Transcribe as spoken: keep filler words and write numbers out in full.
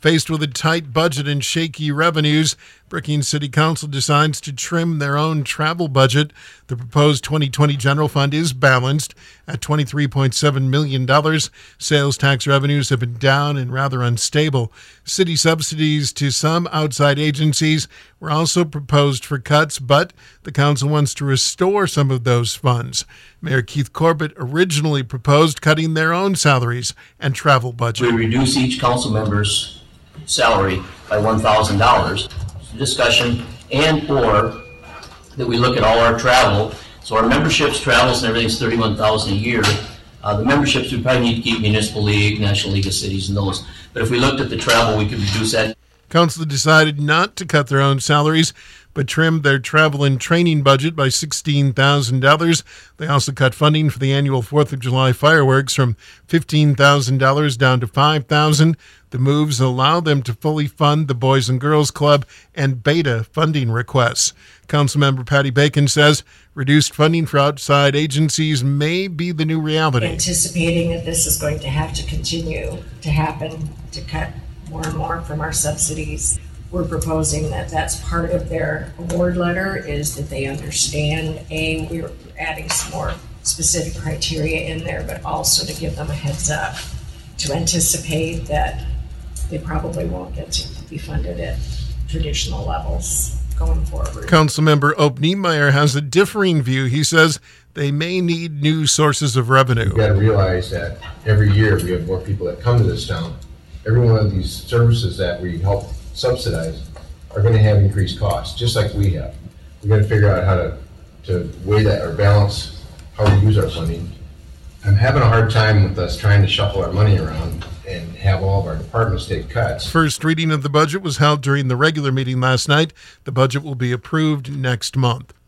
Faced with a tight budget and shaky revenues, Brookings City Council decides to trim their own travel budget. The proposed twenty twenty general fund is balanced at twenty-three point seven million dollars. Sales tax revenues have been down and rather unstable. City subsidies to some outside agencies were also proposed for cuts, but the council wants to restore some of those funds. Mayor Keith Corbett originally proposed cutting their own salaries and travel budget. We reduce each council member's salary by one thousand dollars. Discussion and or that we look at all our travel. So our memberships, travels, and everything's thirty-one thousand dollars a year. Uh, the memberships we probably need to keep Municipal League, National League of Cities, and those. But if we looked at the travel, we could reduce that. Council decided not to cut their own salaries, but trimmed their travel and training budget by sixteen thousand dollars. They also cut funding for the annual fourth of July fireworks from fifteen thousand dollars down to five thousand dollars. The moves allow them to fully fund the Boys and Girls Club and Beta funding requests. Councilmember Patty Bacon says reduced funding for outside agencies may be the new reality. Anticipating that this is going to have to continue to happen, to cut more and more from our subsidies, we're proposing that that's part of their award letter, is that they understand, A, we're adding some more specific criteria in there, but also to give them a heads up to anticipate that they probably won't get to be funded at traditional levels going forward. Councilmember Ope Niemeyer has a differing view. He says they may need new sources of revenue. You've got to realize that every year we have more people that come to this town. Every one of these services that we help subsidize are going to have increased costs, just like we have. We've got to figure out how to, to weigh that or balance how we use our funding. I'm having a hard time with us trying to shuffle our money around and have all of our departments take cuts. First reading of the budget was held during the regular meeting last night. The budget will be approved next month.